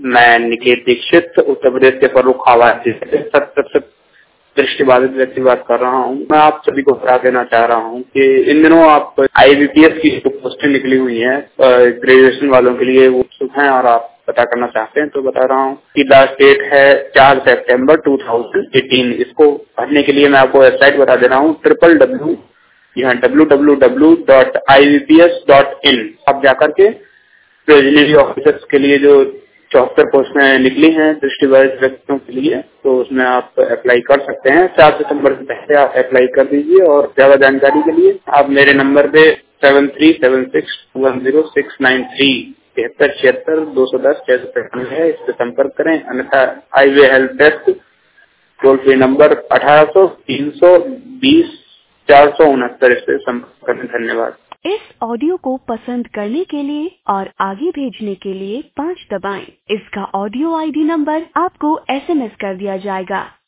मैं निकेत दीक्षित उत्तर प्रदेश के फर्रुखाबाद जिले से 70 दृष्टिबाधित व्यक्ति बात कर रहा हूँ। मैं आप सभी को बता देना चाह रहा हूँ कि इन दिनों आप IBPS की जो पोस्टें निकली हुई हैं ग्रेजुएशन वालों के लिए वो उत्सुक हैं और आप पता करना चाहते हैं तो बता रहा हूँ कि लास्ट डेट है 4 सितंबर 2018। इसको भरने के लिए मैं आपको वेबसाइट बता दे रहा हूँ www.ibps.in। आप जाकर के प्रेसिडेंसी ऑफिसर्स के लिए जो 74 पोस्टें निकली हैं दृष्टिबाधित व्यक्तियों के लिए, तो उसमें आप अप्लाई कर सकते हैं। 4 सितंबर से पहले आप अप्लाई कर दीजिए और ज्यादा जानकारी के लिए आप मेरे नंबर पे 7376100693 737610 है, इस पे संपर्क करें। अन्यथा highway help desk toll free number 1800-320-469 इस पे संपर्क करें। धन्यवाद। इस ऑडियो को पसंद करने के लिए और आगे भेजने के लिए 5 दबाएं। इसका ऑडियो ID नंबर आपको SMS कर दिया जाएगा।